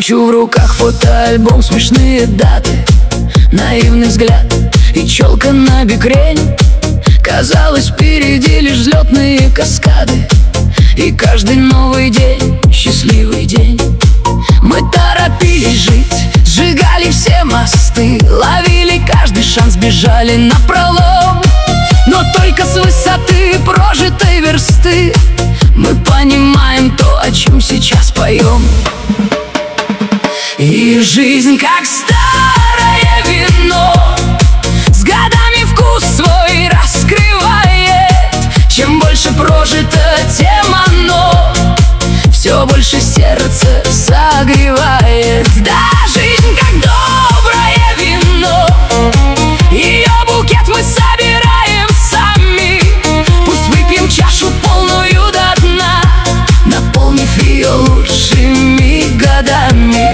Кручу в руках фотоальбом, смешные даты, наивный взгляд и челка на бикрень. Казалось, впереди лишь взлетные каскады, и каждый новый день — счастливый день. Мы торопились жить, сжигали все мосты, ловили каждый шанс, бежали напролом. Но только с высоты прожитой версты мы понимаем то, о чем сейчас поем. И жизнь как старое вино, с годами вкус свой раскрывает. Чем больше прожито, тем оно все больше сердце согревает. Да, жизнь как доброе вино, ее букет мы собираем сами. Пусть выпьем чашу полную до дна, наполнив ее лучшими годами.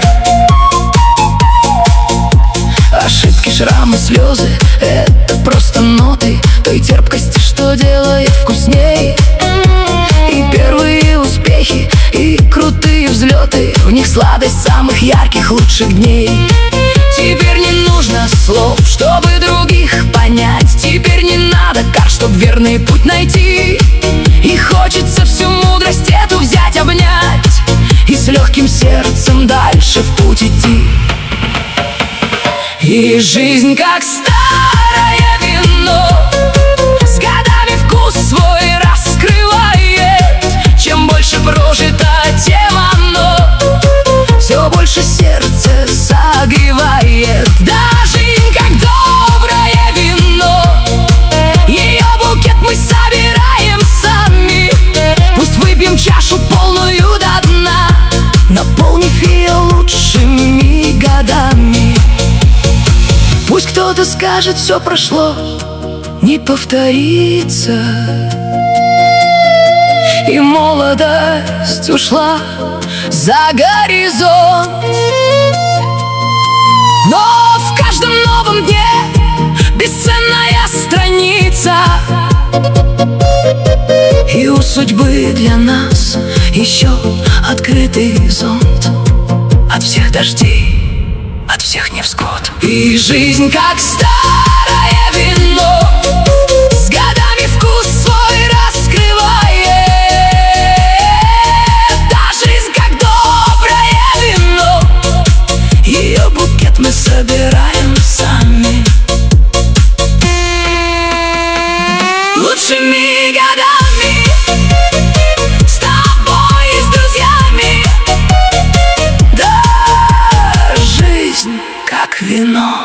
Ошибки, шрамы, слезы — это просто ноты той терпкости, что делает вкусней. И первые успехи, и крутые взлеты, в них сладость самых ярких, лучших дней. Теперь не нужно слов, чтобы других понять. Теперь не надо карт, чтоб верный путь найти. И хочется всю мудрость эту взять, обнять и с легким сердцем дальше в путь идти. И жизнь как старое вино, с годами вкус свой раскрывает. Чем больше прожито, тем оно все больше сердце согревает. Да, жизнь как доброе вино, ее букет мы собираем сами. Пусть выпьем чашу полную до дна, наполнив ее лучшими годами. Пусть кто-то скажет, все прошло, не повторится, и молодость ушла за горизонт. Но в каждом новом дне бесценная страница, и у судьбы для нас еще открытый зонт от всех дождей, от всех невзгод. И жизнь как старое вино, с годами вкус свой раскрывает. Да, жизнь как доброе вино, ее букет мы собираем сами. Лучшими годами с тобой и с друзьями. Да, жизнь как вино.